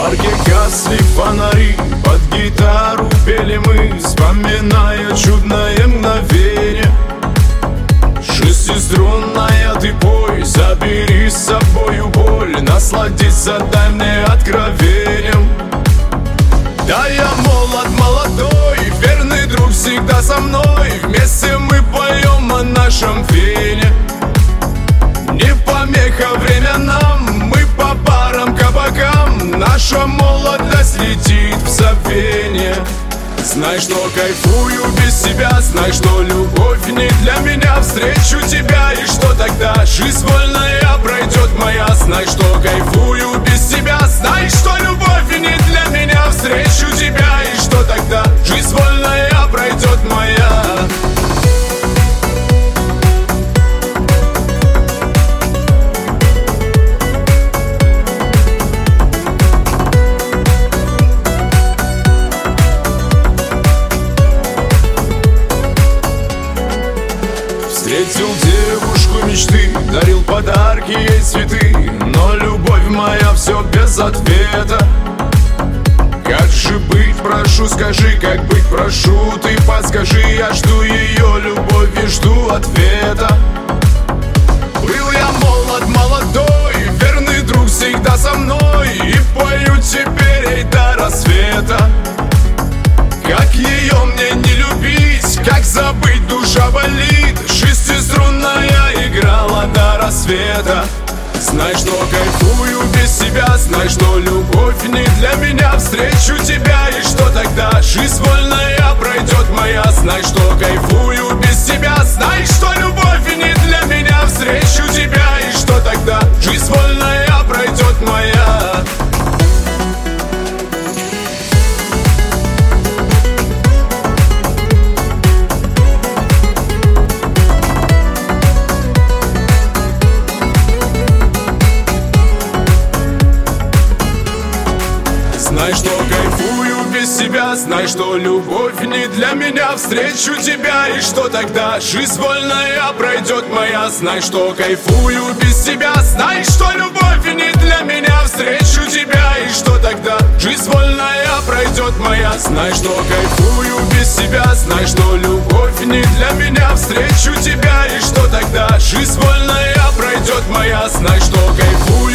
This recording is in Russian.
парке гасли фонари, под гитару пели мы, вспоминая чудное мгновение. Шестиструнная ты пой, забери с собою боль, насладиться дай мне откровением. Да, я молод, молодой, верный друг всегда со мной. Вместе мы поем о нашем вене. Не помеха время нам, мы по барам, кабакам. Наша молодость летит в забвение. Знай, что кайфую без тебя, знай, что любовь не для меня. Встречу тебя, и что тогда жизнь вольная пройдет моя. Знай, что кайфую без тебя, знай, что любовь не для меня. Встречу тебя, и что тогда жизнь вольная пройдет моя. Встретил девушку мечты, дарил подарки ей цветы, но любовь моя все без ответа. Как же быть, прошу, скажи, как быть, прошу, ты подскажи. Я жду ее любовь и жду ответа. Был я молод, молодой, верный друг всегда со мной, и пою теперь ей до рассвета. Как ее мне не любить, как забыть, душа болит. Шестиструнная играла до рассвета. Знай, что кайфую без тебя, знай, что любовь не для меня. Встречу тебя, и что тогда жизнь вольная пройдет моя. Знай, что кайфую без тебя, знай, что любовь не для меня. Встречу тебя, и что тогда жизнь вольная пройдет моя. Знай, что кайфую без тебя, знай, что любовь не для меня. Встречу тебя, и что тогда жизнь вольная пройдет моя. Знай, что кайфую без тебя, знай, что любовь не для меня. Встречу тебя, и что тогда жизнь вольная пройдет моя. Знай, что кайфую без тебя, знай, что любовь не для меня. Встречу тебя, и что тогда жизнь вольная пройдет моя. Знай, что кайфую